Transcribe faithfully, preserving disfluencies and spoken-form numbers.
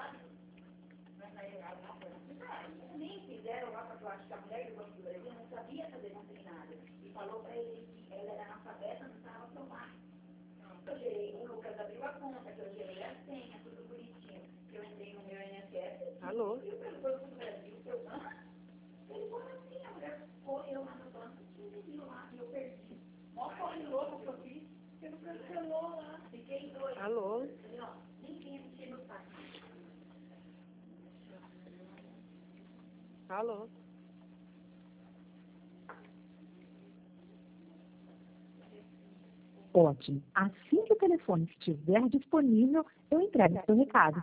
Nem fizeram lá para eu acho que a mulher do Banco do Brasil não sabia fazer, não tem nada. E falou para ele que ela era analfabeta, não estava tomar. Eu gerei, o Lucas abriu a conta, que eu gerei a senha, tudo bonitinho. Que eu entrei no meu I N S S. Alô? E o Banco do Brasil, eu, ah, ele falou assim, a mulher correu lá no banco, quinze mil lá, e eu perdi. Mó corre louco que eu fiz, porque não cancelou lá. Fiquei doida. Alô? Falei, ó, nem vinha mexer no saco. Alô? Ótimo. Assim que o telefone estiver disponível, eu entrego seu recado.